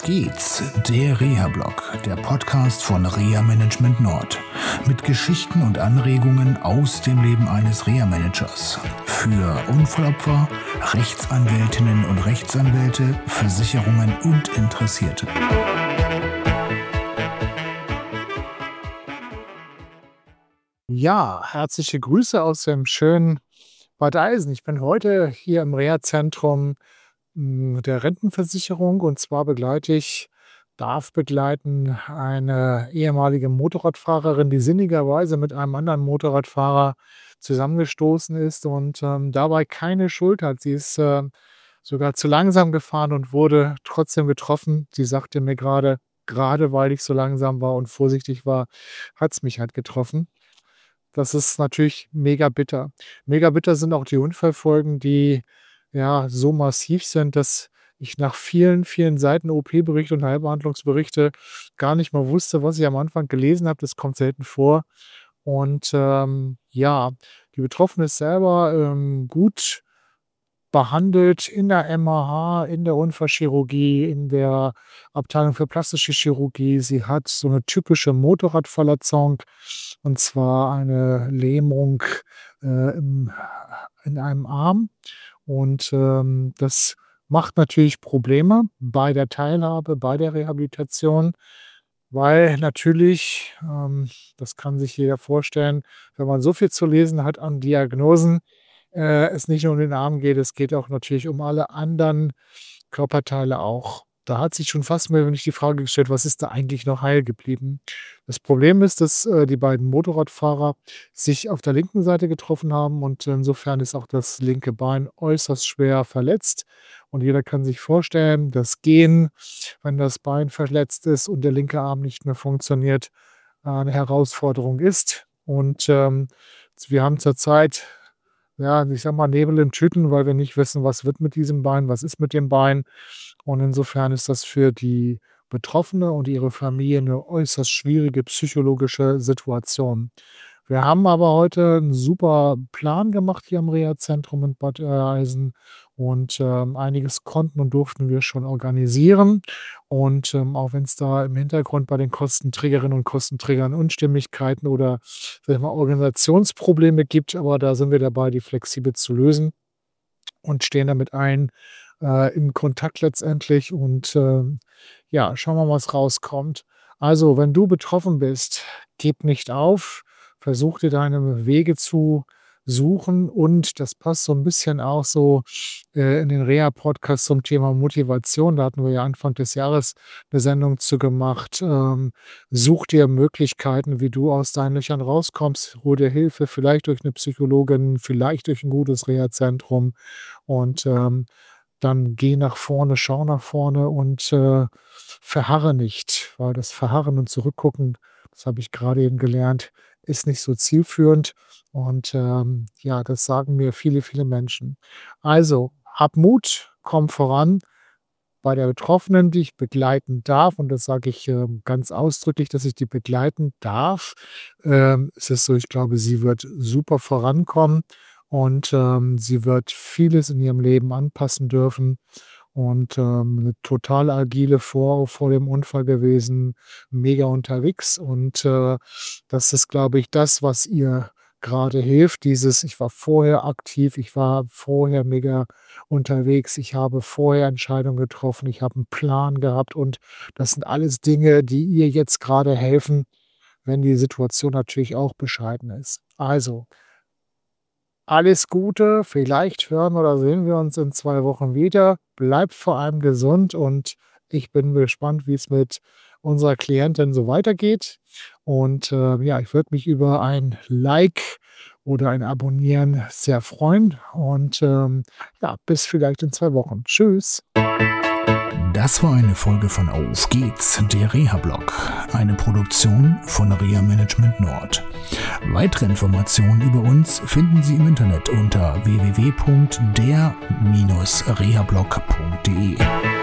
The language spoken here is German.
geht's, der Reha-Blog, der Podcast von Reha Management Nord. Mit Geschichten und Anregungen aus dem Leben eines Reha-Managers. Für Unfallopfer, Rechtsanwältinnen und Rechtsanwälte, Versicherungen und Interessierte. Ja, herzliche Grüße aus dem schönen Bad Eilsen. Ich bin heute hier im Reha-Zentrum der Rentenversicherung und zwar darf begleiten eine ehemalige Motorradfahrerin, die sinnigerweise mit einem anderen Motorradfahrer zusammengestoßen ist und dabei keine Schuld hat. Sie ist sogar zu langsam gefahren und wurde trotzdem getroffen. Sie sagte mir gerade weil ich so langsam war und vorsichtig war, hat es mich halt getroffen. Das ist natürlich mega bitter. Mega bitter sind auch die Unfallfolgen, die ja so massiv sind, dass ich nach vielen, vielen Seiten OP-Berichte und Heilbehandlungsberichte gar nicht mal wusste, was ich am Anfang gelesen habe. Das kommt selten vor. Und die Betroffene ist selber gut behandelt in der MAH, in der Unfallchirurgie, in der Abteilung für plastische Chirurgie. Sie hat so eine typische Motorradverletzung, und zwar eine Lähmung in einem Arm. Und das macht natürlich Probleme bei der Teilhabe, bei der Rehabilitation, weil natürlich, das kann sich jeder vorstellen, wenn man so viel zu lesen hat an Diagnosen, es nicht nur um den Arm geht, es geht auch natürlich um alle anderen Körperteile auch. Da hat sich schon fast mir nicht die Frage gestellt, was ist da eigentlich noch heil geblieben? Das Problem ist, dass die beiden Motorradfahrer sich auf der linken Seite getroffen haben und insofern ist auch das linke Bein äußerst schwer verletzt. Und jeder kann sich vorstellen, das Gehen, wenn das Bein verletzt ist und der linke Arm nicht mehr funktioniert, eine Herausforderung ist. Und wir haben zurzeit, ja, ich sag mal, Nebel in Tüten, weil wir nicht wissen, was wird mit diesem Bein, was ist mit dem Bein. Und insofern ist das für die Betroffene und ihre Familie eine äußerst schwierige psychologische Situation. Wir haben aber heute einen super Plan gemacht hier am Reha-Zentrum in Bad Eilsen und einiges konnten und durften wir schon organisieren. Und auch wenn es da im Hintergrund bei den Kostenträgerinnen und Kostenträgern Unstimmigkeiten oder sag ich mal, Organisationsprobleme gibt, aber da sind wir dabei, die flexibel zu lösen und stehen damit in Kontakt letztendlich und schauen wir mal, was rauskommt. Also, wenn du betroffen bist, gib nicht auf, versuch dir deine Wege zu suchen und das passt so ein bisschen auch so in den Reha-Podcast zum Thema Motivation. Da hatten wir ja Anfang des Jahres eine Sendung zu gemacht. Such dir Möglichkeiten, wie du aus deinen Löchern rauskommst. Hol dir Hilfe, vielleicht durch eine Psychologin, vielleicht durch ein gutes Reha-Zentrum und dann geh nach vorne, schau nach vorne und verharre nicht, weil das Verharren und Zurückgucken, das habe ich gerade eben gelernt, ist nicht so zielführend. Und das sagen mir viele, viele Menschen. Also, hab Mut, komm voran. Bei der Betroffenen, die ich begleiten darf, und das sage ich ganz ausdrücklich, dass ich die begleiten darf, ist es so, ich glaube, sie wird super vorankommen. Und sie wird vieles in ihrem Leben anpassen dürfen und eine total agile vor dem Unfall gewesen, mega unterwegs. Und das ist, glaube ich, das, was ihr gerade hilft. Ich war vorher aktiv, ich war vorher mega unterwegs, ich habe vorher Entscheidungen getroffen, ich habe einen Plan gehabt und das sind alles Dinge, die ihr jetzt gerade helfen, wenn die Situation natürlich auch bescheiden ist. Also, alles Gute, vielleicht hören oder sehen wir uns in 2 Wochen wieder. Bleibt vor allem gesund und ich bin gespannt, wie es mit unserer Klientin so weitergeht. Und ich würde mich über ein Like oder ein Abonnieren sehr freuen. Und bis vielleicht in 2 Wochen. Tschüss. Das war eine Folge von Auf geht's, der Reha-Blog, eine Produktion von Reha Management Nord. Weitere Informationen über uns finden Sie im Internet unter www.der-rehablog.de.